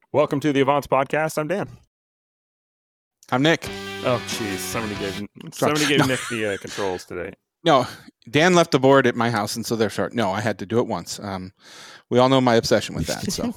Welcome to the Avance Podcast. I'm Dan. I'm Nick. Oh, jeez. Somebody gave Nick the controls today. No, Dan left the board at my house, and so they're short. No, I had to do it once. We all know my obsession with that. So,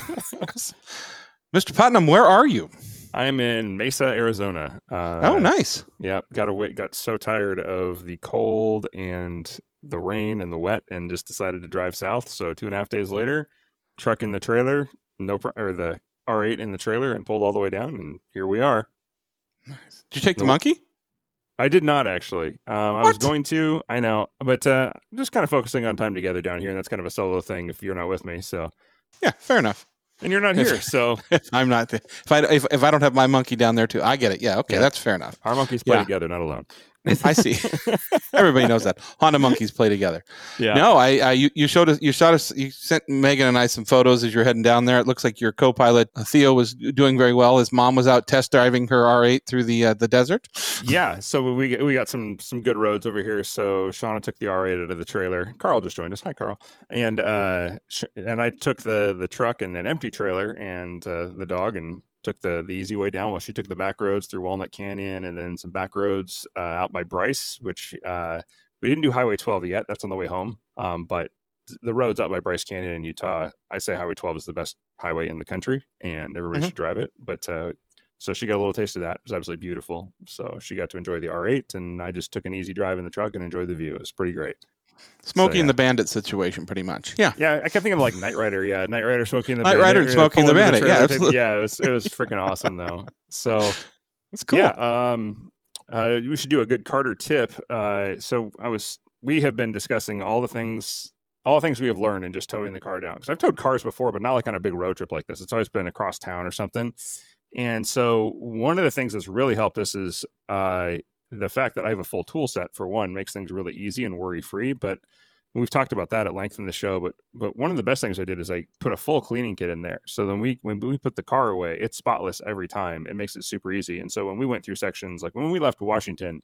Mr. Putnam, where are you? I'm in Mesa, Arizona. Oh, nice. Yeah, got so tired of the cold and the rain and the wet, and just decided to drive south. So 2.5 days later, truck in the trailer, the R8 in the trailer, and pulled all the way down, and here we are. Nice. Did you take the monkey? I did not, actually. I was going to, I know, but just kind of focusing on time together down here, and that's kind of a solo thing if you're not with me. So, yeah, fair enough. And you're not here, so I'm not. If I don't have my monkey down there too, I get it. Yeah, okay, that's fair enough. Our monkeys play together, not alone. I see. Everybody knows that Honda monkeys play together. Yeah. No, you showed us. You sent Megan and I some photos as you're heading down there. It looks like your co-pilot Theo was doing very well. His mom was out test driving her R8 through the desert. Yeah. So we got some good roads over here. So Shauna took the R8 out of the trailer. Carl just joined us. Hi, Carl. And I took the truck and an empty trailer and the dog and took the easy way down while she took the back roads through Walnut Canyon and then some back roads out by Bryce, which we didn't do Highway 12 yet. That's on the way home. But the roads out by Bryce Canyon in Utah, I say Highway 12 is the best highway in the country and everybody should drive it. But so she got a little taste of that. It was absolutely beautiful. So she got to enjoy the R8 and I just took an easy drive in the truck and enjoyed the view. It was pretty great. Smokey and the Bandit situation, pretty much. Yeah. Yeah, I kept thinking of like Knight Rider. Yeah, Knight Rider, Smokey and the Bandit. Knight Rider and Smokey and the Bandit. Yeah, absolutely. Yeah, it was freaking awesome though. So it's cool. Yeah. We should do a good Carter tip. We have been discussing all the things we have learned in just towing the car down. Because I've towed cars before, but not like on a big road trip like this. It's always been across town or something. And so one of the things that's really helped us is the fact that I have a full tool set, for one, makes things really easy and worry-free. But we've talked about that at length in the show. But one of the best things I did is I put a full cleaning kit in there. So then when we put the car away, it's spotless every time. It makes it super easy. And so when we went through sections, like when we left Washington,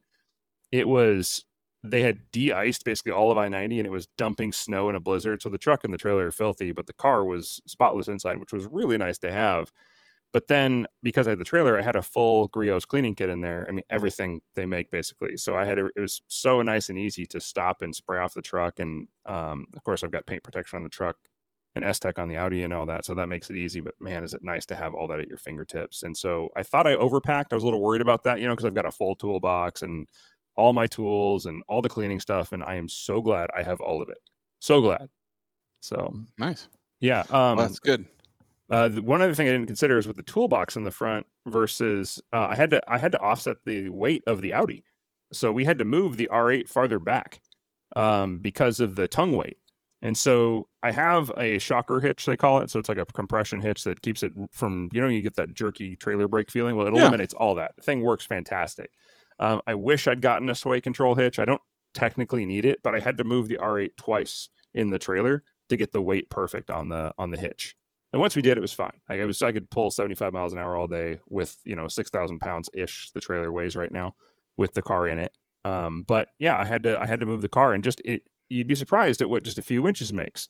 they had de-iced basically all of I-90 and it was dumping snow in a blizzard. So the truck and the trailer are filthy, but the car was spotless inside, which was really nice to have. But then because I had the trailer, I had a full Griot's cleaning kit in there. I mean, everything they make basically. So it was so nice and easy to stop and spray off the truck. And of course, I've got paint protection on the truck and S-Tech on the Audi and all that. So that makes it easy. But man, is it nice to have all that at your fingertips. And so I thought I overpacked. I was a little worried about that, because I've got a full toolbox and all my tools and all the cleaning stuff. And I am so glad I have all of it. So glad. So nice. Yeah. Well, that's good. One other thing I didn't consider is with the toolbox in the front versus I had to offset the weight of the Audi. So we had to move the R8 farther back because of the tongue weight. And so I have a shocker hitch, they call it. So it's like a compression hitch that keeps it from, you get that jerky trailer brake feeling. Well, it eliminates all that. The thing works fantastic. I wish I'd gotten a sway control hitch. I don't technically need it, but I had to move the R8 twice in the trailer to get the weight perfect on the hitch. And once we did, it was fine. I could pull 75 miles an hour all day with 6,000 pounds ish. The trailer weighs right now with the car in it. But yeah, I had to move the car, and you'd be surprised at what just a few inches makes.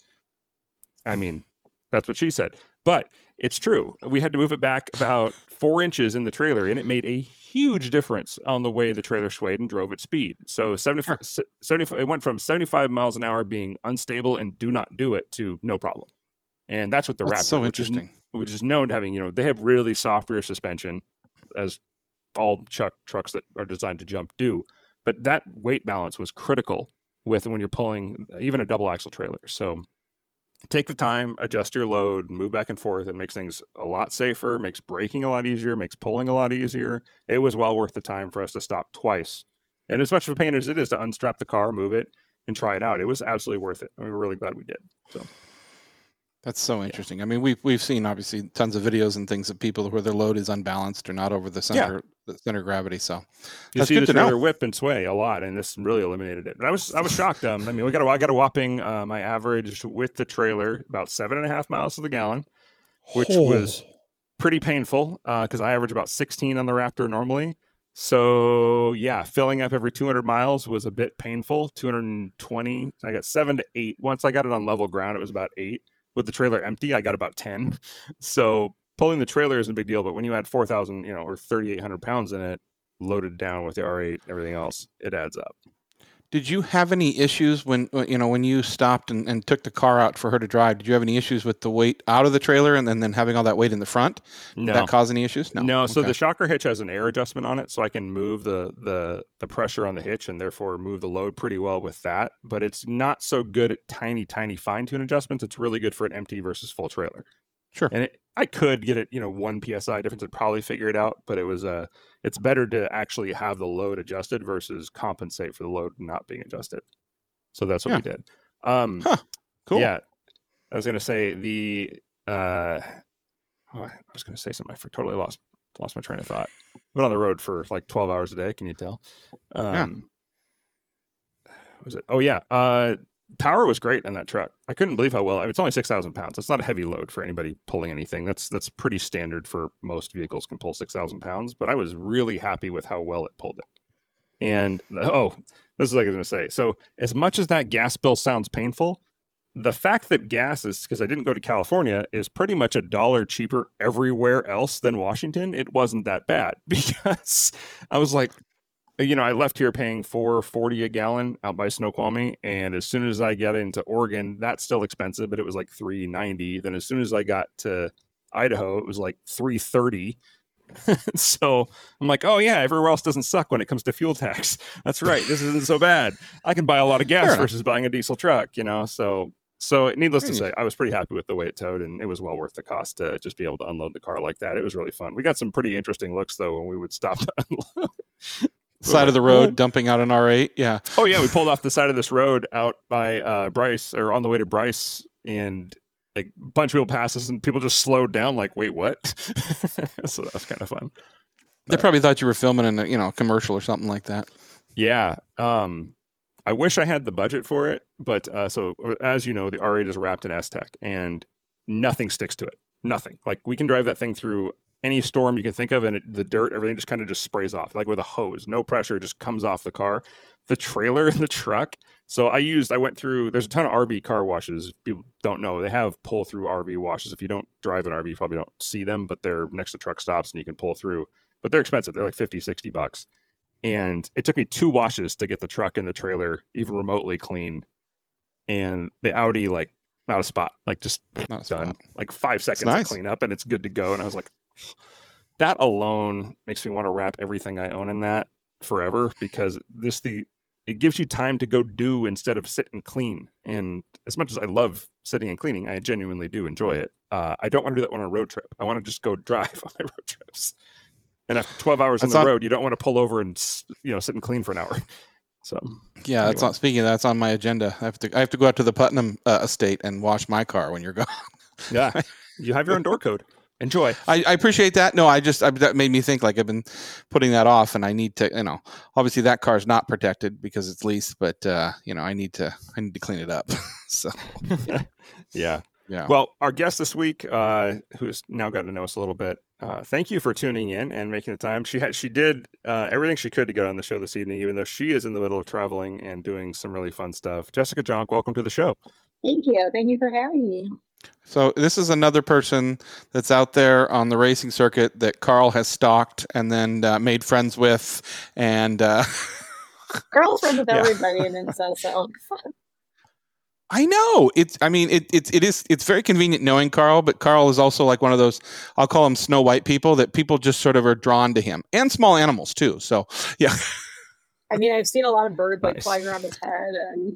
I mean, that's what she said, but it's true. We had to move it back about 4 inches in the trailer, and it made a huge difference on the way the trailer swayed and drove at speed. So 75, it went from 75 miles an hour being unstable and do not do it to no problem. And that's what the Raptor, so interesting, which is known to having, they have really soft rear suspension, as all trucks that are designed to jump do. But that weight balance was critical with when you're pulling even a double axle trailer. So take the time, adjust your load, move back and forth. It makes things a lot safer, makes braking a lot easier, makes pulling a lot easier. It was well worth the time for us to stop twice. And as much of a pain as it is to unstrap the car, move it, and try it out, it was absolutely worth it. We were really glad we did. So. That's so interesting. Yeah. I mean, we've seen obviously tons of videos and things of people where their load is unbalanced or not over the center of gravity. So you see the trailer whip and sway a lot, and this really eliminated it. But I was shocked. I mean, I got a whopping my average with the trailer about 7.5 miles to the gallon, which was pretty painful because I average about 16 on the Raptor normally. So yeah, filling up every 200 miles was a bit painful. 220. I got 7 to 8. Once I got it on level ground, it was about 8. With the trailer empty, I got about 10. So pulling the trailer isn't a big deal, but when you add 4,000, or 3,800 pounds in it, loaded down with the R8, everything else, it adds up. Did you have any issues when you stopped and took the car out for her to drive? Did you have any issues with the weight out of the trailer and then having all that weight in the front? Did that cause any issues? No. So the shocker hitch has an air adjustment on it, so I can move the pressure on the hitch and therefore move the load pretty well with that. But it's not so good at tiny fine tune adjustments. It's really good for an empty versus full trailer. Sure. And I could get it, 1 PSI difference. I'd probably figure it out, but it's better to actually have the load adjusted versus compensate for the load not being adjusted. So that's what we did. Cool. Yeah. I was going to say I was going to say something. I totally lost my train of thought. I've been on the road for like 12 hours a day. Can you tell? What was it? Oh yeah. Power was great in that truck. I couldn't believe how well. It's only 6,000 pounds. It's not a heavy load for anybody pulling anything. That's pretty standard for most vehicles can pull 6,000 pounds. But I was really happy with how well it pulled it. And this is what I was going to say. So as much as that gas bill sounds painful, the fact that gas is, because I didn't go to California, is pretty much $1 cheaper everywhere else than Washington. It wasn't that bad because I was like, I left here paying $4.40 a gallon out by Snoqualmie, and as soon as I get into Oregon, that's still expensive, but it was like $3.90. Then as soon as I got to Idaho, it was like $3.30. So I'm like, oh yeah, everywhere else doesn't suck when it comes to fuel tax. That's right. This isn't so bad. I can buy a lot of gas versus buying a diesel truck. So needless to say, I was pretty happy with the way it towed, and it was well worth the cost to just be able to unload the car like that. It was really fun. We got some pretty interesting looks though when we would stop to unload. Side of the road, dumping out an R8. Yeah. Oh yeah, we pulled off the side of this road out by Bryce, or on the way to Bryce, and like a bunch of people passed us, and people just slowed down. Like, wait, what? So that was kind of fun. They probably thought you were filming in a commercial or something like that. Yeah. I wish I had the budget for it, but so as you know, the R8 is wrapped in S-Tech, and nothing sticks to it. Nothing. Like we can drive that thing through any storm you can think of, and the dirt, everything just kind of just sprays off, like with a hose. No pressure, just comes off the car. The trailer in the truck. So I went through, there's a ton of RV car washes. If people don't know, they have pull through RV washes. If you don't drive an RV, you probably don't see them, but they're next to truck stops and you can pull through. But they're expensive. They're like $50-$60. And it took me 2 washes to get the truck and the trailer even remotely clean. And the Audi, like, not a spot, like just not done. Like 5 seconds to clean up and it's good to go. And I was like, that alone makes me want to wrap everything I own in that forever, because it gives you time to go do instead of sit and clean. And as much as I love sitting and cleaning, I genuinely do enjoy it. I don't want to do that on a road trip. I want to just go drive on my road trips. And after 12 hours on the road, you don't want to pull over and sit and clean for an hour. So yeah, anyway. Speaking of that's on my agenda. I have to go out to the Putnam estate and wash my car when you're gone. Yeah, you have your own door code. Enjoy. I appreciate that. No, that made me think, like, I've been putting that off, and I need to, obviously that car is not protected because it's leased, but I need to clean it up. So yeah. Well, our guest this week, who's now gotten to know us a little bit, thank you for tuning in and making the time. She did everything she could to get on the show this evening, even though she is in the middle of traveling and doing some really fun stuff. Jessica Jonk, welcome to the show. Thank you. Thank you for having me. So this is another person that's out there on the racing circuit that Carl has stalked and then made friends with, and Carl's friends with everybody, and then so. I know it's very convenient knowing Carl, but Carl is also like one of those, I'll call him Snow White people, that people just sort of are drawn to him, and small animals too. So yeah. I mean, I've seen a lot of birds like flying around his head, and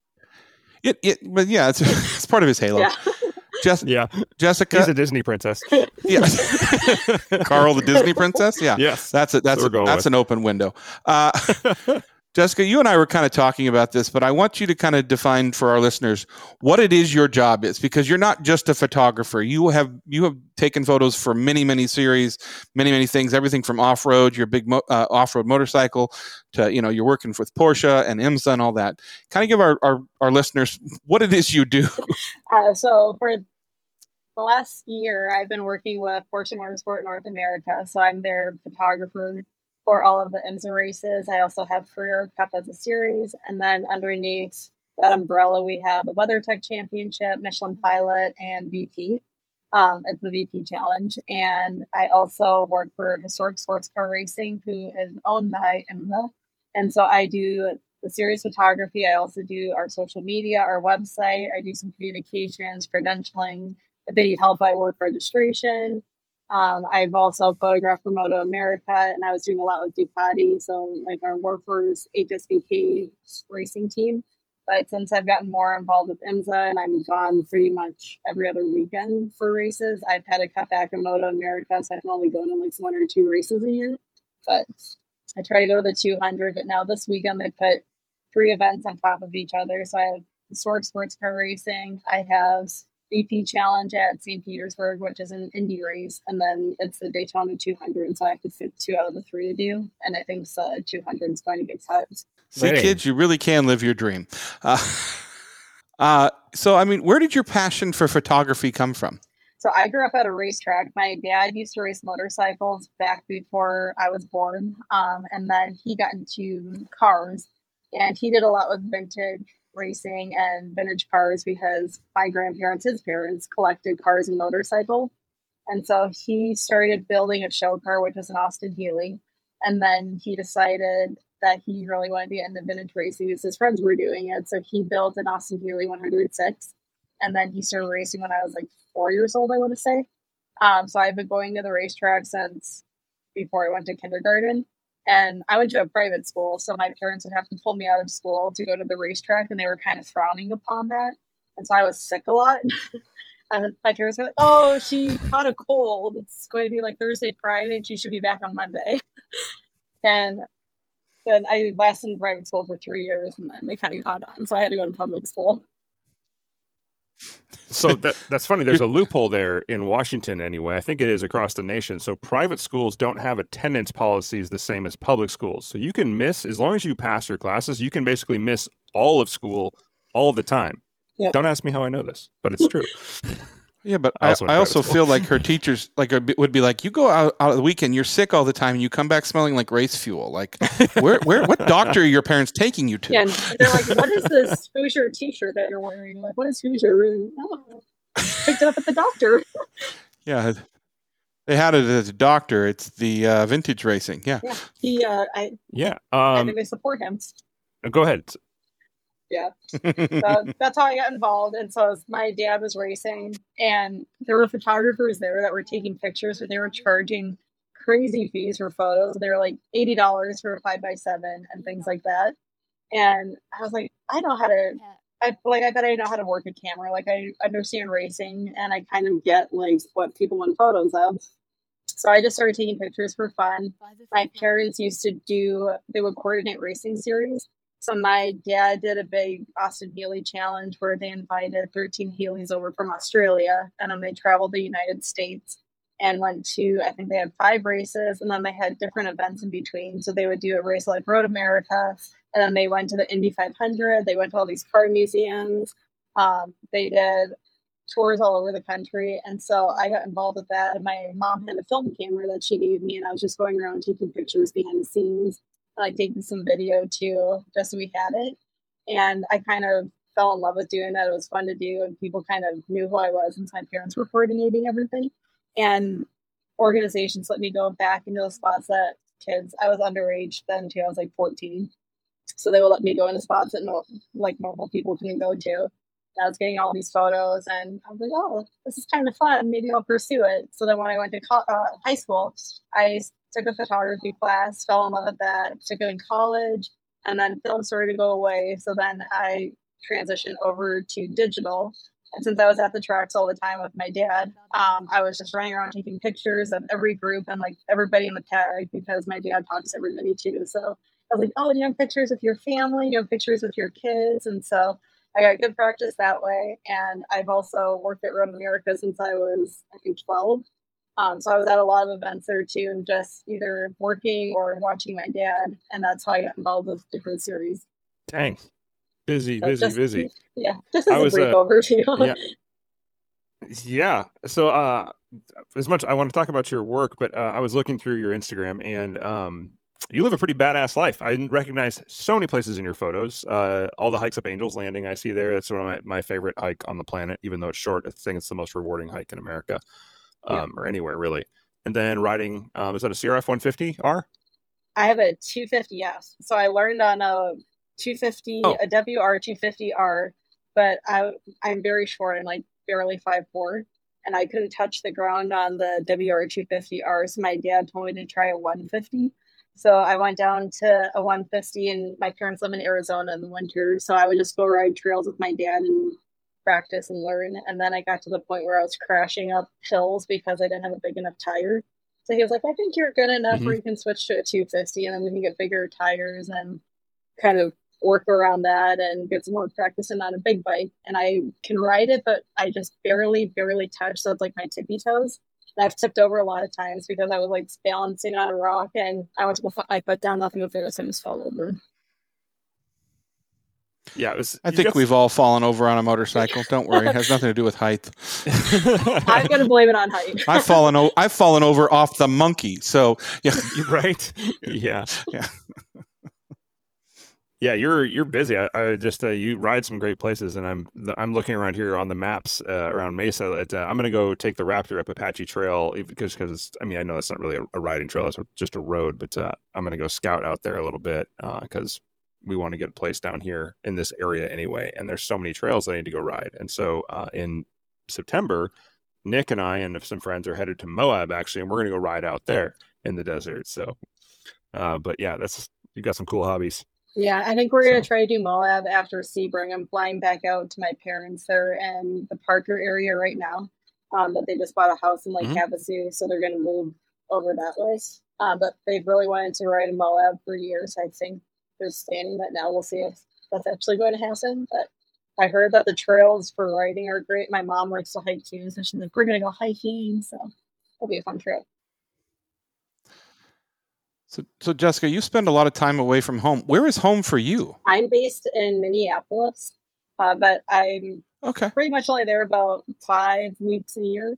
but yeah, it's part of his halo. Yeah. Jessica. He's a Disney princess. Yeah. Carl, the Disney princess. Yeah. Yes. That's an open window. Jessica, you and I were kind of talking about this, but I want you to kind of define for our listeners what it is your job is, because you're not just a photographer. You have taken photos for many, many series, many, many things, everything from off-road, your big off-road motorcycle, to, you're working with Porsche and IMSA and all that. Kind of give our listeners what it is you do. So for the last year, I've been working with Porsche Motorsport North America. So I'm their photographer for all of the IMSA races. I also have Career Cup as a series. And then underneath that umbrella, we have the WeatherTech Championship, Michelin Pilot, and VP. It's the VP Challenge. And I also work for Historic Sports Car Racing, who is owned by IMSA. And so I do the series photography. I also do our social media, our website. I do some communications, credentialing. If they need help, I work registration. I've also photographed for Moto America, and I was doing a lot with Ducati, so like our Workers HSBK racing team. But since I've gotten more involved with IMSA and I'm gone pretty much every other weekend for races, I've had to cut back in Moto America, so I can only go to like 1 or 2 races a year. But I try to go to the 200. But now this weekend they put 3 events on top of each other. So I have Historic Sports Car Racing. I have VP Challenge at St. Petersburg, which is an Indy race, and then it's the Daytona 200. So I have to fit 2 out of the 3 to do, and I think 200 is going to get cut. See, kids, you really can live your dream. So, I mean, where did your passion for photography come from? So I grew up at a racetrack. My dad used to race motorcycles back before I was born, and then he got into cars, and he did a lot with vintage racing and vintage cars because my grandparents, his parents, collected cars and motorcycles. And so he started building a show car, which is an Austin Healey. And then he decided that he really wanted to get into vintage racing because his friends were doing it. So he built an Austin Healey 106. And then he started racing when I was like 4 years old, I want to say. So I've been going to the racetrack since before I went to kindergarten. And I went to a private school, so my parents would have to pull me out of school to go to the racetrack, and they were kind of frowning upon that. And so I was sick a lot. And my parents were like, oh, she caught a cold. It's going to be like Thursday, Friday, and she should be back on Monday. And then I lasted in private school for 3 years, and then they kind of caught on. So I had to go to public school. So that's funny. There's a loophole there in Washington anyway. I think it is across the nation. So private schools don't have attendance policies the same as public schools. So you can miss, as long as you pass your classes, you can basically miss all of school all the time. Yep. Don't ask me how I know this, but it's true. Yeah, but I also feel like her teachers would be like, you go out of the weekend, you're sick all the time, and you come back smelling like race fuel. Like, what doctor are your parents taking you to? Yeah, and they're like, what is this Hoosier t-shirt that you're wearing? Like, what is Hoosier? Oh, picked it up at the doctor. Yeah, they had it as a doctor. It's the vintage racing. Yeah. I think they support him. Go ahead. Yeah. So that's how I got involved. And so my dad was racing, and there were photographers there that were taking pictures, but they were charging crazy fees for photos. They were like $80 for a 5x7 and things like that. And I was like, I bet I know how to work a camera. Like, I understand racing, and I kind of get like what people want photos of. So I just started taking pictures for fun. My parents they would coordinate racing series. So my dad did a big Austin Healey challenge where they invited 13 Healeys over from Australia, and then they traveled the United States and went to, I think they had 5 races, and then they had different events in between. So they would do a race like Road America, and then they went to the Indy 500. They went to all these car museums. They did tours all over the country. And so I got involved with that. And my mom had a film camera that she gave me, and I was just going around taking pictures behind the scenes, like taking some video too, just so we had it. And I kind of fell in love with doing that. It was fun to do, and people kind of knew who I was since my parents were coordinating everything. And organizations let me go back into the spots that I was underage then too. I was like 14. So they would let me go into spots that normal people couldn't go to. And I was getting all these photos, and I was like, oh, this is kind of fun. Maybe I'll pursue it. So then when I went to high school, I took a photography class, fell in love with that, took it in college, and then film started to go away. So then I transitioned over to digital. And since I was at the tracks all the time with my dad, I was just running around taking pictures of every group and like everybody in the tag, because my dad talks to everybody too. So I was like, oh, do you have pictures with your family? Do you have pictures with your kids? And so I got good practice that way. And I've also worked at Road America since I was, I think, 12. So I was at a lot of events there too, and just either working or watching my dad. And that's how I got involved with different series. Dang. Busy. Yeah, just as a brief overview. Yeah. So as much I want to talk about your work, but I was looking through your Instagram, and You live a pretty badass life. I recognize so many places in your photos. All the hikes up Angels Landing I see there. That's one of my favorite hike on the planet, even though it's short. I think it's the most rewarding hike in America, or anywhere really. And then riding, is that a CRF 150R? I have a 250S. So I learned on a 250, a WR 250R, but I'm very short. I'm like barely 5'4", and I couldn't touch the ground on the WR 250R. So my dad told me to try a 150. So I went down to a 150, and my parents live in Arizona in the winter. So I would just go ride trails with my dad and practice and learn. And then I got to the point where I was crashing up hills because I didn't have a big enough tire. So he was like, I think you're good enough where you can switch to a 250, and then we can get bigger tires and kind of work around that and get some more practicing on a big bike. And I can ride it, but I just barely touch. So it's like my tippy toes. And I've tipped over a lot of times because I was like balancing on a rock, and I went to put my foot down, nothing was there, so I just fell over. Yeah, I think we've all fallen over on a motorcycle. Don't worry, it has nothing to do with height. I'm gonna blame it on height. I've fallen over off the monkey. So yeah, right. Yeah. Yeah, you're busy. I just you ride some great places, and I'm looking around here on the maps around Mesa. I'm going to go take the Raptor up Apache Trail because I mean I know it's not really a riding trail; it's just a road. But I'm going to go scout out there a little bit because we want to get a place down here in this area anyway. And there's so many trails I need to go ride. And so in September, Nick and I and some friends are headed to Moab actually, and we're going to go ride out there in the desert. So, but yeah, you got some cool hobbies. Yeah, I think we're going to try to do Moab after Sebring. I'm flying back out to my parents there in the Parker area right now. But they just bought a house in Lake Havasu, so they're going to move over that way. But they've really wanted to ride in Moab for years. I think they're standing that now. We'll see if that's actually going to happen. But I heard that the trails for riding are great. My mom likes to hike too, so she's like, we're going to go hiking. So it'll be a fun trip. So Jessica, you spend a lot of time away from home. Where is home for you? I'm based in Minneapolis, but I'm pretty much only there about 5 weeks a year.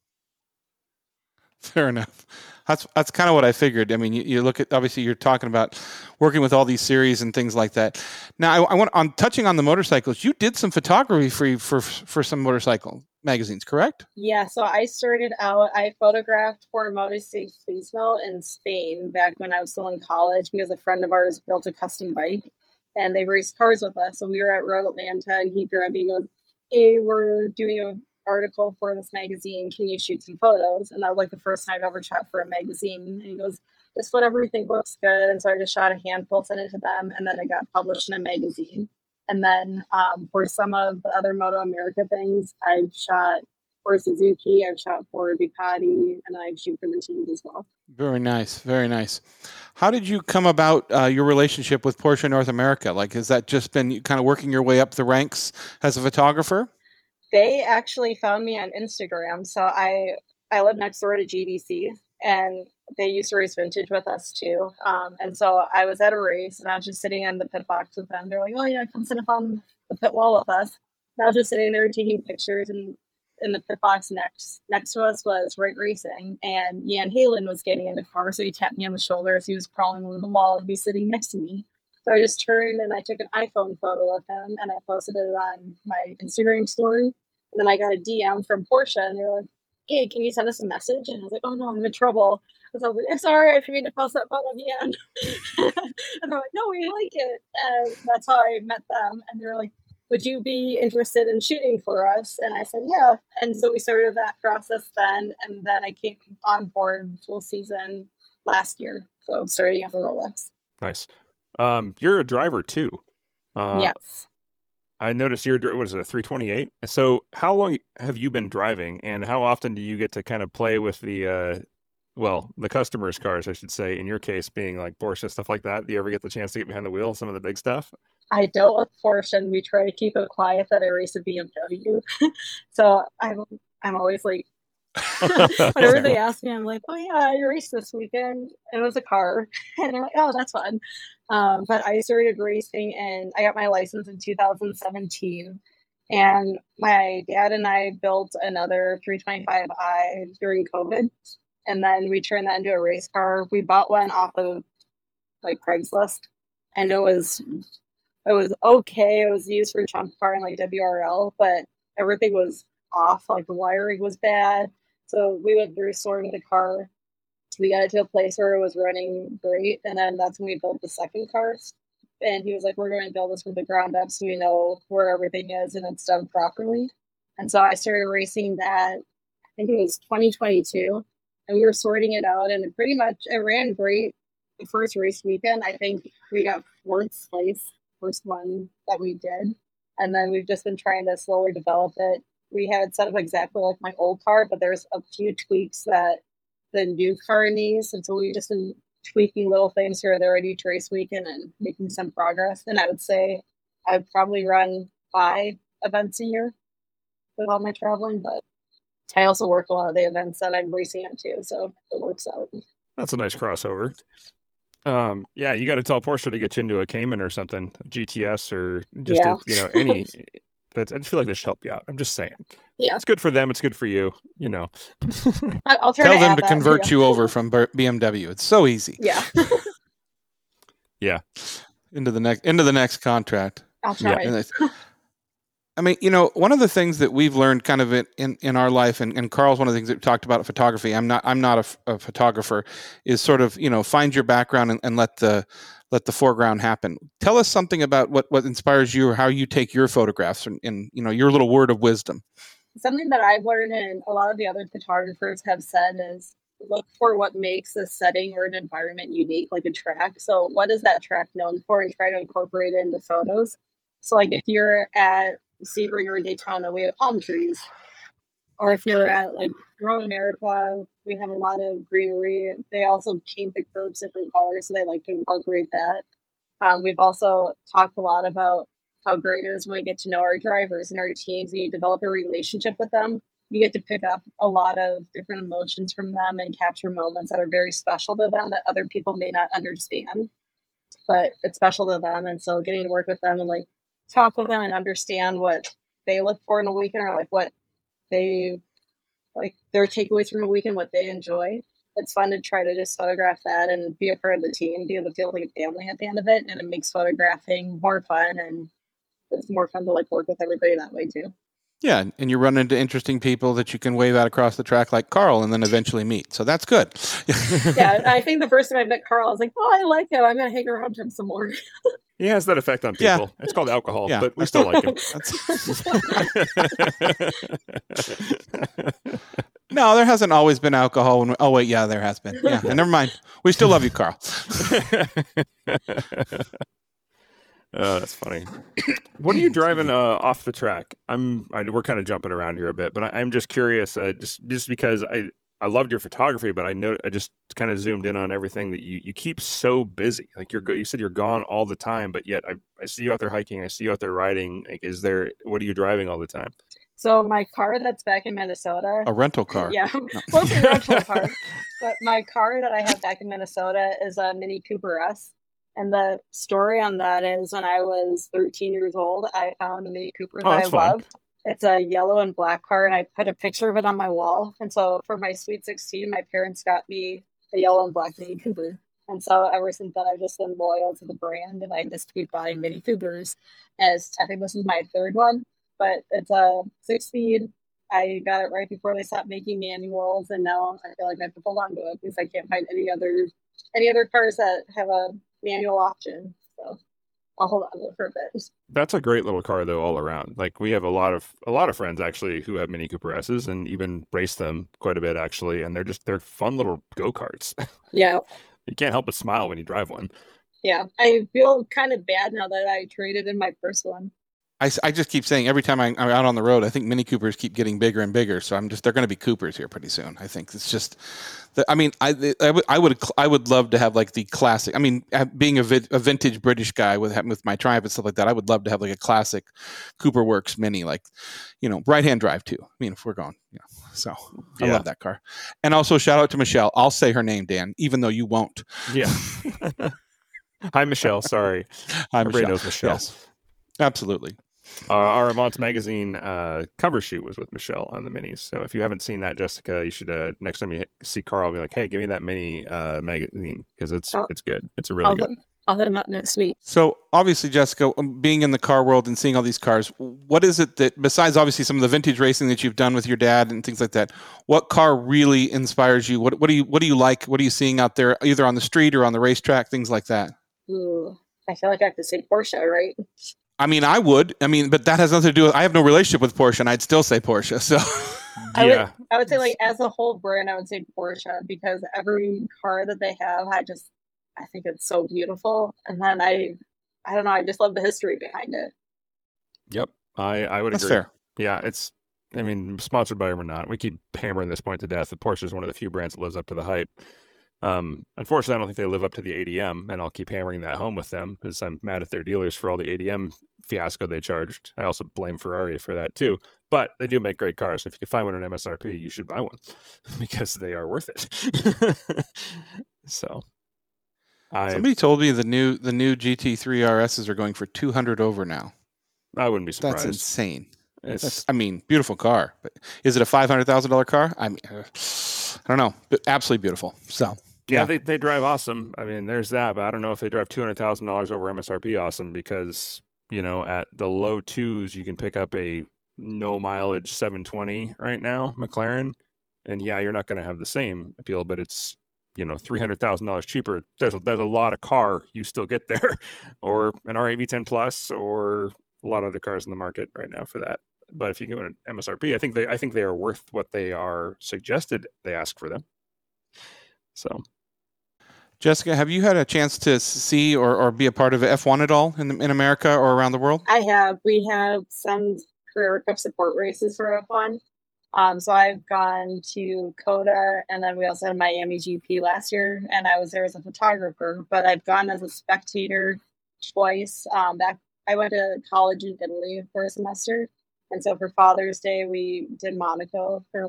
Fair enough. That's kind of what I figured. I mean, you look at, obviously you're talking about working with all these series and things like that. Now, I want on touching on the motorcycles. You did some photography for some motorcycle magazines, correct? Yeah. So I started out. I photographed for Motorcyclismo in Spain back when I was still in college because a friend of ours built a custom bike, and they raced cars with us. So we were at Road Atlanta, and he grabbed me and goes, "Hey, we're doing a article for this magazine, can you shoot some photos?" And that was like the first time I've ever shot for a magazine. And he goes, just whatever you think looks good. And so I just shot a handful, sent it to them, and then it got published in a magazine. And then for some of the other Moto America things, I've shot for Suzuki, I've shot for Ducati, and I've shoot for the teams as well. Very nice, very nice. How did you come about your relationship with Porsche North America? Like, has that just been kind of working your way up the ranks as a photographer? They actually found me on Instagram. So I live next door to GDC, and they used to race vintage with us too. And so I was at a race, and I was just sitting in the pit box with them. They're like, "Oh yeah, come sit up on the pit wall with us." And I was just sitting there taking pictures, and in the pit box next to us was Wright Racing, and Jan Halen was getting in the car, so he tapped me on the shoulder as he was crawling over the wall and be sitting next to me. So I just turned and I took an iPhone photo of him, and I posted it on my Instagram story. And then I got a DM from Porsche, and they were like, "Hey, can you send us a message?" And I was like, "Oh no, I'm in trouble." So I was like, "I'm sorry, I forgot to post that photo again." And they're like, "No, we like it." And that's how I met them. And they were like, "Would you be interested in shooting for us?" And I said, "Yeah." And so we started that process then. And then I came on board full season last year. So starting at the Rolex. Nice. You're a driver too. Yes. I noticed you're, what is it, a 328? So how long have you been driving, and how often do you get to kind of play with the customers' cars, I should say, in your case being like Porsche, stuff like that? Do you ever get the chance to get behind the wheel of some of the big stuff? I dealt with Porsche, and we try to keep it quiet that I race a BMW. So I'm always like, whenever they ask me, I'm like, "Oh yeah, I raced this weekend. It was a car." And they're like, "Oh, that's fun." But I started racing, and I got my license in 2017. And my dad and I built another 325i during COVID. And then we turned that into a race car. We bought one off of like Craigslist, and it was okay. It was used for chunk car and like WRL, but everything was off. Like the wiring was bad. So we went through sorting the car. We got it to a place where it was running great, and then that's when we built the second car. And he was like, "We're going to build this from the ground up, so we know where everything is and it's done properly." And so I started racing that. I think it was 2022, and we were sorting it out, and it ran great. The first race weekend, I think we got fourth place, first one that we did, and then we've just been trying to slowly develop it. We had it set up exactly like my old car, but there's a few tweaks that the new car needs, and so we've just been tweaking little things here or there at each race weekend and making some progress. And I would say I'd probably run 5 events a year with all my traveling, but I also work a lot of the events that I'm racing at too, so it works out. That's a nice crossover. Yeah, you got to tell Porsche to get you into a Cayman or something, GTS or just any. I just feel like this should help you out. I'm just saying. Yeah, it's good for them. It's good for you. I'll try Tell to them add to that convert too. you over from BMW. It's so easy. Yeah. Yeah. Into the next contract. I'll try. Yeah. I mean, one of the things that we've learned kind of in our life, and Carl's one of the things that we talked about photography. I'm not a photographer. Is sort of find your background and let the foreground happen. Tell us something about what inspires you or how you take your photographs and your little word of wisdom. Something that I've learned and a lot of the other photographers have said is look for what makes a setting or an environment unique, like a track. So what is that track known for, and try to incorporate it into photos. So like if you're at Sebring or Daytona, we have palm trees. Or if you're at like Road America, we have a lot of greenery. They also paint the curbs different colors, so they like to incorporate that. We've also talked a lot about how great it is when we get to know our drivers and our teams and you develop a relationship with them. You get to pick up a lot of different emotions from them and capture moments that are very special to them that other people may not understand, but it's special to them. And so getting to work with them and like talk with them and understand what they look for in a weekend or like what they like their takeaways from a weekend, what they enjoy. It's fun to try to just photograph that and be a part of the team, be able to feel like a family at the end of it. And it makes photographing more fun, and it's more fun to like work with everybody that way too. Yeah, and you run into interesting people that you can wave out across the track like Carl and then eventually meet. So that's good. Yeah, I think the first time I met Carl, I was like, oh, I like him. I'm going to hang around him some more. He has that effect on people. Yeah. It's called alcohol, Yeah. but we still like him. No, there hasn't always been alcohol. Oh, wait, yeah, there has been. Yeah, and never mind. We still love you, Carl. Oh, that's funny. What are you driving off the track? We're kind of jumping around here a bit, but I'm just curious. Just because I loved your photography, but I just kind of zoomed in on everything that you keep so busy. Like you said, you're gone all the time, but yet I see you out there hiking. I see you out there riding. Like, what are you driving all the time? So my car that's back in Minnesota. A rental car. Yeah, mostly a rental car. But my car that I have back in Minnesota is a Mini Cooper S. And the story on that is when I was 13 years old, I found a Mini Cooper that I loved. It's a yellow and black car, and I put a picture of it on my wall. And so for my Sweet 16, my parents got me a yellow and black Mini Cooper. And so ever since then, I've just been loyal to the brand, and I just keep buying Mini Coopers. I think this is my third one, but it's a 6-speed. I got it right before they stopped making manuals, and now I feel like I have to hold on to it because I can't find any other cars that have a manual option. So I'll hold on to it for a bit. That's a great little car though, all around. Like we have a lot of friends actually who have Mini Cooper S's and even race them quite a bit actually, and they're fun little go-karts. Yeah. You can't help but smile when you drive one. Yeah. I feel kind of bad now that I traded in my first one. I just keep saying every time I'm out on the road, I think Mini Coopers keep getting bigger and bigger. So they're going to be Coopers here pretty soon. I think it's just, I would love to have like the classic. I mean, being a vintage British guy with my Triumph and stuff like that, I would love to have like a classic Cooper Works Mini, like, right hand drive too. I mean, if we're going, so I love that car. And also shout out to Michelle. I'll say her name, Dan, even though you won't. Yeah. Hi, Michelle. Sorry. Hi, Everybody Michelle. knows Michelle. Yes. Absolutely. Our Avance magazine cover shoot was with Michelle on the minis. So if you haven't seen that, Jessica, you should next time you see Carl, be like, "Hey, give me that mini magazine because it's I'll, good. It's a really good." I'll hit him up next week. So obviously, Jessica, being in the car world and seeing all these cars, what is it that, besides obviously some of the vintage racing that you've done with your dad and things like that, what car really inspires you? What do you like? What are you seeing out there, either on the street or on the racetrack, things like that? Ooh, I feel like I have to say Porsche, right? I mean, I would. I mean, but that has nothing to do with. I have no relationship with Porsche, and I'd still say Porsche. So, Yeah, I would say like as a whole brand, I would say Porsche because every car that they have, I think it's so beautiful. And then I don't know, I just love the history behind it. yep, I would that's agree. fair. Yeah, I mean, sponsored by them or not, we keep hammering this point to death. That Porsche is one of the few brands that lives up to the hype. Unfortunately, I don't think they live up to the ADM, and I'll keep hammering that home with them because I'm mad at their dealers for all the ADM fiasco they charged. I also blame Ferrari for that too. But they do make great cars. If you can find one on MSRP, you should buy one because they are worth it. So, Somebody told me the new GT3 RSs are going for 200 over now. I wouldn't be surprised. That's insane. Beautiful car, but is it a $500,000 car? I mean, I don't know, but absolutely beautiful. So yeah, they drive awesome. I mean, there's that, but I don't know if they drive $200,000 over MSRP awesome because at the low twos you can pick up a no mileage 720 right now McLaren, and yeah, you're not going to have the same appeal, but it's $300,000 cheaper. There's a lot of car you still get there, or an R8 V10 Plus, or a lot of other cars in the market right now for that. But if you go in MSRP, I think they are worth what they are suggested they ask for them. So, Jessica, have you had a chance to see or be a part of F1 at all in America or around the world? I have. We have some Carrera Cup support races for F1. So I've gone to COTA, and then we also had Miami GP last year, and I was there as a photographer. But I've gone as a spectator twice. I went to college in Italy for a semester, and so for Father's Day we did Monaco for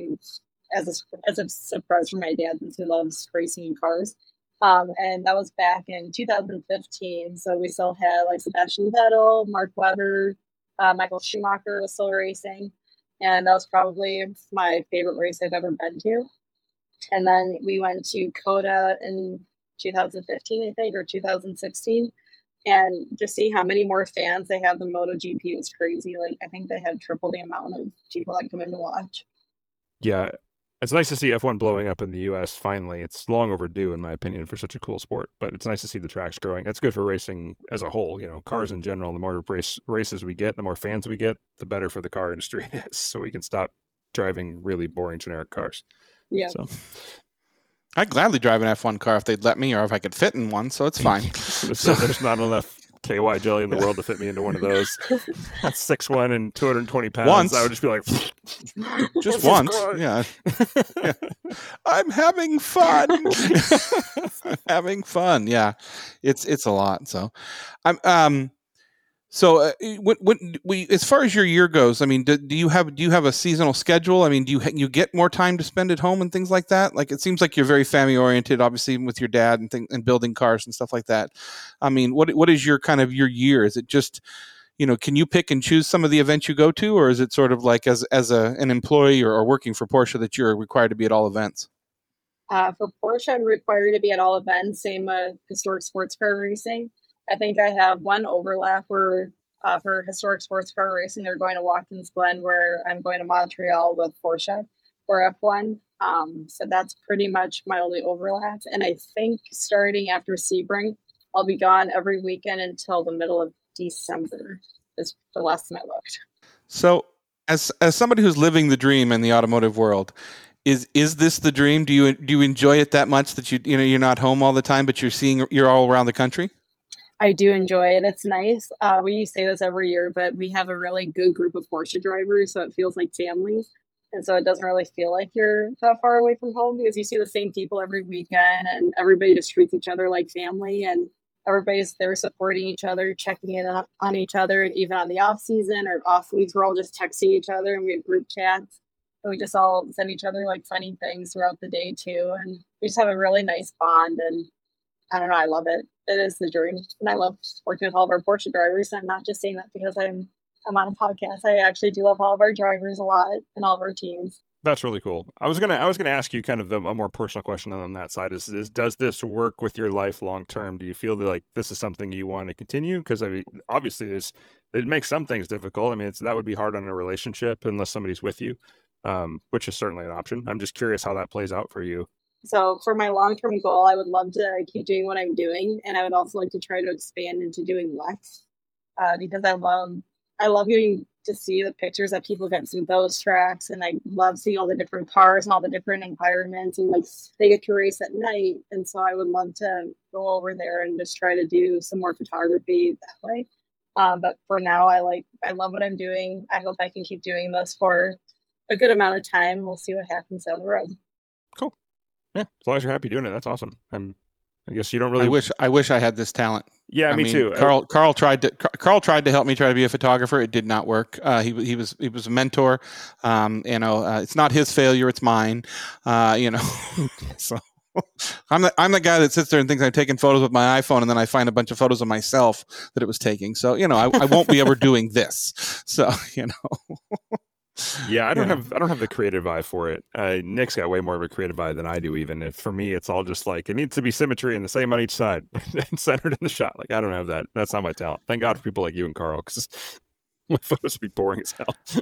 as a surprise for my dad since he loves racing in cars. And that was back in 2015. So we still had like Sebastian Vettel, Mark Webber, Michael Schumacher was still racing. And that was probably my favorite race I've ever been to. And then we went to COTA in 2015, I think, or 2016. And just see how many more fans they have than MotoGP was crazy. Like, I think they had triple the amount of people that come in to watch. Yeah, it's nice to see F1 blowing up in the U.S. finally. It's long overdue, in my opinion, for such a cool sport. But it's nice to see the tracks growing. That's good for racing as a whole. Cars in general. The more races we get, the more fans we get, the better for the car industry it is. So we can stop driving really boring generic cars. Yeah. So I'd gladly drive an F1 car if they'd let me, or if I could fit in one. So it's fine. So there's not enough KY jelly in the world to fit me into one of those. That's 6'1" and 220 pounds. Once. I would just be like, just once. Yeah. I'm having fun. I'm having fun. Yeah. It's a lot. So I'm so as far as your year goes, I mean, do you have a seasonal schedule? I mean, do you get more time to spend at home and things like that? Like, it seems like you're very family oriented, obviously with your dad and building cars and stuff like that. I mean, what is your kind of your year? Is it just, can you pick and choose some of the events you go to, or is it sort of like as an employee or working for Porsche that you're required to be at all events? For Porsche, I'm required to be at all events, same with historic sports car racing. I think I have one overlap where for historic sports car racing, they're going to Watkins Glen, where I'm going to Montreal with Porsche for F1. So that's pretty much my only overlap. And I think starting after Sebring, I'll be gone every weekend until the middle of December is the last time I looked. So as somebody who's living the dream in the automotive world, is this the dream? Do you enjoy it that much that you're not home all the time, but you're all around the country? I do enjoy it. It's nice. We say this every year, but we have a really good group of Porsche drivers, so it feels like family. And so it doesn't really feel like you're that far away from home because you see the same people every weekend and everybody just treats each other like family and everybody's there supporting each other, checking in on each other, and even on the off season or off weeks, we're all just texting each other and we have group chats. And we just all send each other like funny things throughout the day too. And we just have a really nice bond and I don't know. I love it. It is the dream. And I love working with all of our Porsche drivers. I'm not just saying that because I'm I'm on a podcast. I actually do love all of our drivers a lot and all of our teams. That's really cool. I was gonna ask you kind of a more personal question on that side. Is does this work with your life long term? Do you feel that like this is something you want to continue? Because I mean, obviously, it makes some things difficult. I mean, that would be hard on a relationship unless somebody's with you, which is certainly an option. I'm just curious how that plays out for you. So for my long-term goal, I would love to keep doing what I'm doing, and I would also like to try to expand into doing less, because I love getting to see the pictures that people get through those tracks, and I love seeing all the different cars and all the different environments, and like they get to race at night, and so I would love to go over there and just try to do some more photography that way. But for now, I love what I'm doing. I hope I can keep doing this for a good amount of time. We'll see what happens down the road. Cool. Yeah, as long as you're happy doing it, that's awesome. I guess you don't really. I wish I had this talent. Yeah, me too. Carl tried to help me try to be a photographer. It did not work. He was a mentor. It's not his failure; it's mine. So I'm the guy that sits there and thinks I'm taking photos with my iPhone, and then I find a bunch of photos of myself that it was taking. So I won't be ever doing this. So Yeah, I don't have the creative eye for it. Nick's got way more of a creative eye than I do. Even if for me, it's all just like it needs to be symmetry and the same on each side and centered in the shot. Like I don't have that. That's not my talent. Thank God for people like you and Carl, because my photos would be boring as hell.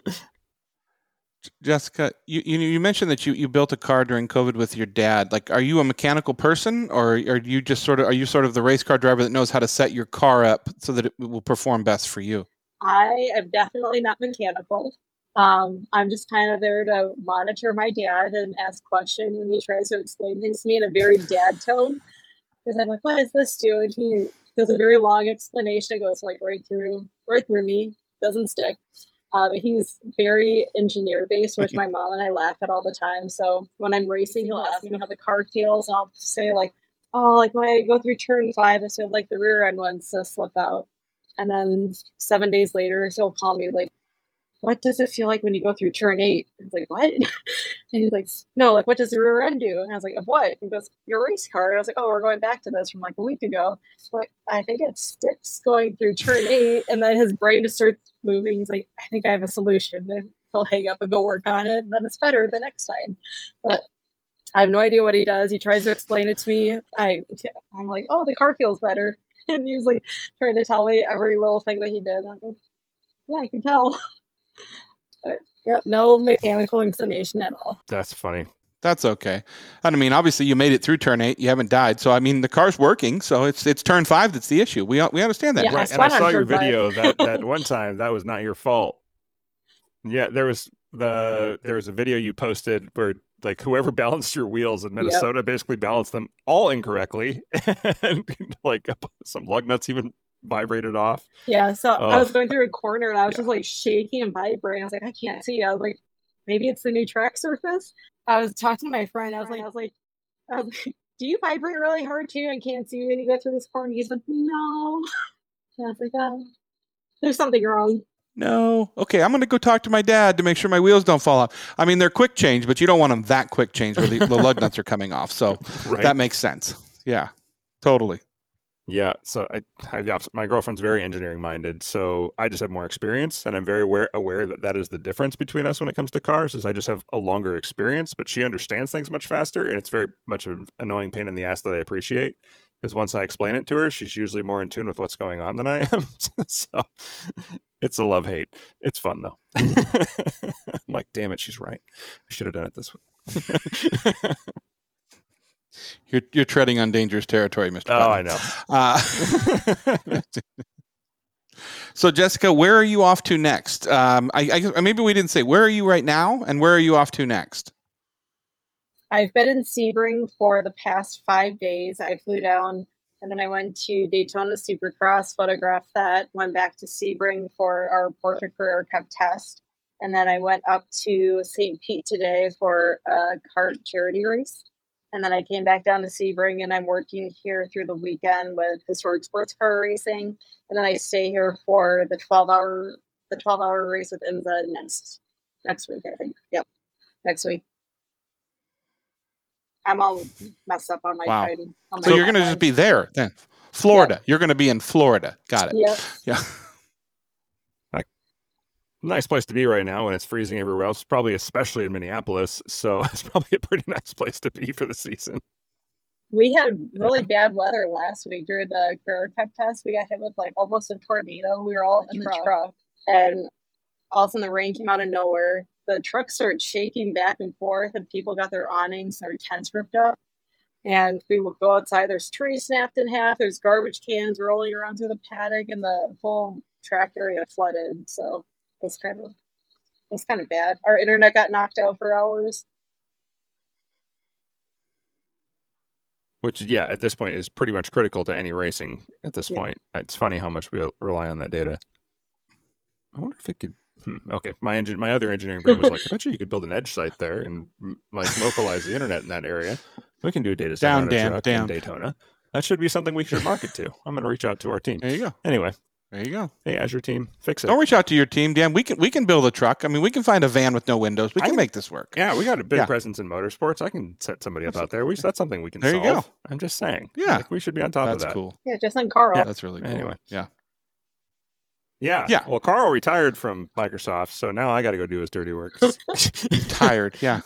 Jessica, you mentioned that you built a car during COVID with your dad. Like, are you a mechanical person, or are you just sort of the race car driver that knows how to set your car up so that it will perform best for you? I am definitely not mechanical. I'm just kind of there to monitor my dad and ask questions when he tries to explain things to me in a very dad tone. Because I'm like, what does this do? And he does a very long explanation. It goes like right through me. Doesn't stick. But he's very engineer based, which my mom and I laugh at all the time. So when I'm racing, he'll ask me how the car feels, and I'll say like, oh, like when I go through turn 5, I feel like the rear end wants to slip out. And then 7 days later, he'll call me like, what does it feel like when you go through turn 8? I was like, what? And he's like, no, like, what does the rear end do? And I was like, of what? He goes, your race car. And I was like, oh, we're going back to this from like a week ago. So like, I think it sticks going through turn 8. And then his brain just starts moving. He's like, I think I have a solution. And he'll hang up and go work on it. And then it's better the next time. But I have no idea what he does. He tries to explain it to me. I'm like, oh, the car feels better. And he was like trying to tell me every little thing that he did. I'm like, yeah, I can tell. Yep, no mechanical inclination at all. That's funny. That's okay. I mean, obviously you made it through turn 8. You haven't died. So, I mean, the car's working. So it's turn 5 that's the issue. We understand that. Yeah, right. And I saw your video that one time. That was not your fault. Yeah, there was a video you posted where like whoever balanced your wheels in Minnesota basically balanced them all incorrectly. And like some lug nuts even vibrated off. Yeah, so I was going through a corner and I was just like shaking and vibrating. I was like, I can't see. I was like, maybe it's the new track surface. I was talking to my friend. I was like, do you vibrate really hard too and can't see when you go through this corner? He's like, no. And I was like, oh, there's something wrong. No. Okay, I'm going to go talk to my dad to make sure my wheels don't fall off. I mean, they're quick change, but you don't want them that quick change where the lug nuts are coming off. So that makes sense. Yeah, totally. Yeah, so I have the opposite. My girlfriend's very engineering minded, so I just have more experience, and I'm very aware that is the difference between us when it comes to cars. Is I just have a longer experience, but she understands things much faster, and it's very much an annoying pain in the ass that I appreciate. Because once I explain it to her, she's usually more in tune with what's going on than I am. So it's a love-hate. It's fun though. I'm like, damn it, she's right. I should have done it this way. You're treading on dangerous territory, Mr. Oh, I know. So, Jessica, where are you off to next? Maybe we didn't say, where are you right now, and where are you off to next? I've been in Sebring for the past 5 days. I flew down, and then I went to Daytona Supercross, photographed that, went back to Sebring for our Porsche Carrera Cup test, and then I went up to St. Pete today for a kart charity race. And then I came back down to Sebring, and I'm working here through the weekend with historic sports car racing. And then I stay here for the 12-hour race with IMSA next week, I think. Yep, next week. I'm all messed up on my phone. So you're going to just be there then. Florida. Yep. You're going to be in Florida. Got it. Yep. Yeah. Nice place to be right now when it's freezing everywhere else, probably especially in Minneapolis. So it's probably a pretty nice place to be for the season. We had really bad weather last week during the Carrera Cup test. We got hit with like almost a tornado. We were all in the truck, and all of a sudden the rain came out of nowhere. The truck started shaking back and forth, and people got their awnings, their tents ripped up. And we would go outside. There's trees snapped in half. There's garbage cans rolling around through the paddock, and the whole track area flooded. So it's kind of bad. Our internet got knocked out for hours. Which, yeah, at this point is pretty much critical to any racing at this point. It's funny how much we rely on that data. I wonder if it could... Okay, my other engineering brain was like, I bet you could build an edge site there and like localize the internet in that area. We can do a data center in Daytona. That should be something we should market to. I'm going to reach out to our team. There you go. Anyway. There you go. Hey, Azure team, fix it. Don't reach out to your team, Dan. We can build a truck. I mean, we can find a van with no windows. We can make this work. Yeah, we got a big presence in motorsports. I can set somebody up out there. That's something we can solve. There you go. I'm just saying. Yeah. Like, we should be on top of that. That's cool. Yeah, just like Carl. Yeah, that's really cool. Anyway. Yeah. Yeah. Well, Carl retired from Microsoft, so now I got to go do his dirty work. Tired. Yeah.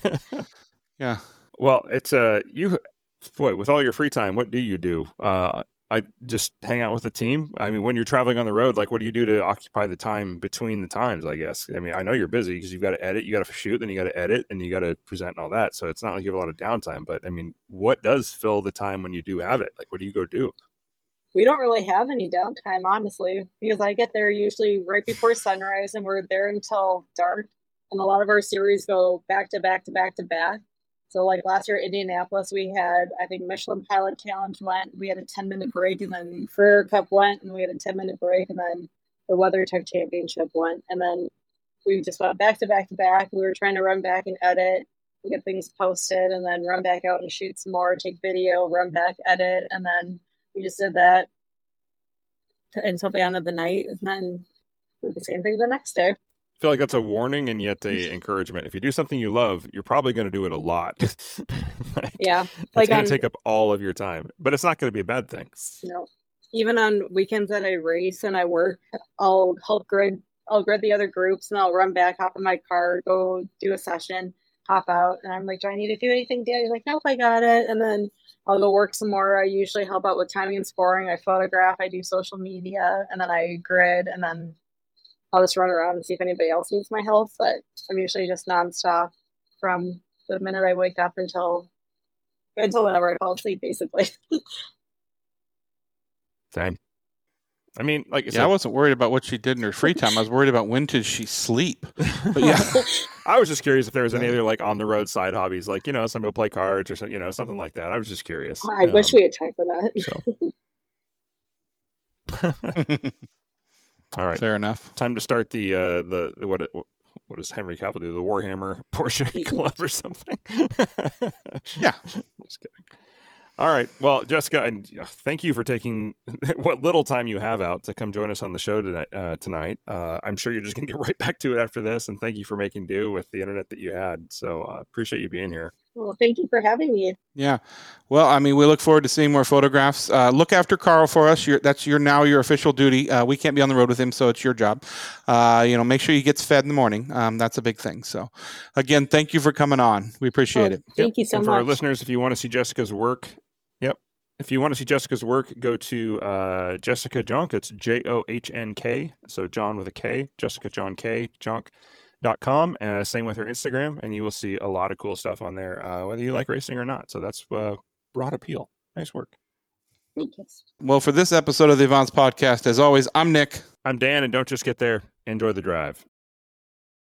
Yeah. Well, it's with all your free time, what do you do? I just hang out with the team. I mean, when you're traveling on the road, like, what do you do to occupy the time between the times, I guess? I mean, I know you're busy because you've got to edit, you got to shoot, then you got to edit, and you got to present and all that. So it's not like you have a lot of downtime. But, I mean, what does fill the time when you do have it? Like, what do you go do? We don't really have any downtime, honestly, because I get there usually right before sunrise, and we're there until dark. And a lot of our series go back to back to back to back. So like last year, Indianapolis, we had, I think Michelin Pilot Challenge went, we had a 10-minute break, and then Carrera Cup went, and we had a 10-minute break, and then the WeatherTech Championship went. And then we just went back to back to back. We were trying to run back and edit, get things posted, and then run back out and shoot some more, take video, run back, edit. And then we just did that until the end of the night, and then did the same thing the next day. I feel like that's a warning and yet a encouragement. If you do something you love, you're probably going to do it a lot. Yeah. It's going to take up all of your time, but it's not going to be a bad thing. No. Even on weekends that I race and I work, I'll grid the other groups, and I'll run back, hop in my car, go do a session, hop out. And I'm like, do I need to do anything, Dad? He's like, nope, I got it. And then I'll go work some more. I usually help out with timing and scoring. I photograph, I do social media, and then I grid, and then I'll just run around and see if anybody else needs my help. But I'm usually just nonstop from the minute I wake up until whenever I fall asleep, basically. Same. I mean, like you said, I wasn't worried about what she did in her free time. I was worried about when did she sleep. But yeah, I was just curious if there was any other like on the road side hobbies, like, some people play cards or something, something like that. I was just curious. I wish we had time for that. All right, fair enough. Time to start the what does Henry Cavill do? The Warhammer Porsche Club or something? Yeah, just kidding. All right. Well, Jessica, thank you for taking what little time you have out to come join us on the show tonight. I'm sure you're just going to get right back to it after this, and thank you for making do with the internet that you had. So appreciate you being here. Well, thank you for having me. Yeah. Well, I mean, we look forward to seeing more photographs. Look after Carl for us. That's now your official duty. We can't be on the road with him, so it's your job. Make sure he gets fed in the morning. That's a big thing. So, again, thank you for coming on. We appreciate it. Thank you so much. For our listeners, if you want to see Jessica's work, if you want to see Jessica's work, go to Jessica Jonk. It's JOHNK. So John with a K. Jessica John K. Jonk.com. Same with her Instagram, and you will see a lot of cool stuff on there, whether you like racing or not. So that's broad appeal. Nice work. Thank you. Well, for this episode of the Avance Podcast, as always, I'm Nick. I'm Dan, and don't just get there. Enjoy the drive.